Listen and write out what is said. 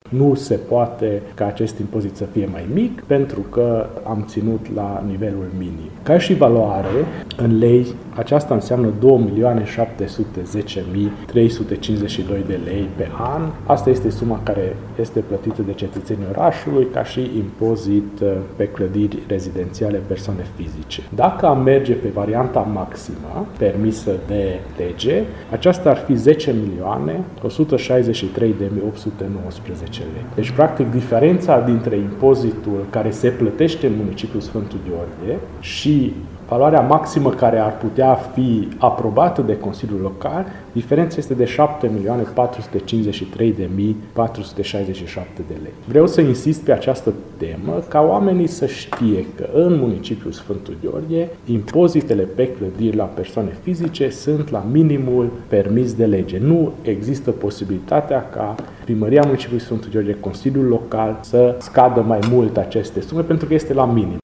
Nu se poate ca acest impozit să fie mai mic pentru că am ținut la nivelul minim. Ca și valoare, în lei, aceasta înseamnă 2.710.352 de lei pe an. Asta este suma care este plătită de cetățenii orașului ca și impozit pe clădiri rezidențiale persoane fizice. Dacă am merge pe varianta maximă permisă de lege, aceasta ar fi 10.163.819 lei. Deci, practic, diferența dintre impozitul care se plătește în municipiul Sfântul Gheorghe și valoarea maximă care ar putea fi aprobată de Consiliul Local, diferența este de 7.453.467 de lei. Vreau să insist pe această temă ca oamenii să știe că în municipiul Sfântul Gheorghe impozitele pe clădiri la persoane fizice sunt la minimul permis de lege. Nu există posibilitatea ca Primăria Municipiului Sfântul Gheorghe, Consiliul Local să scadă mai mult aceste sume pentru că este la minim.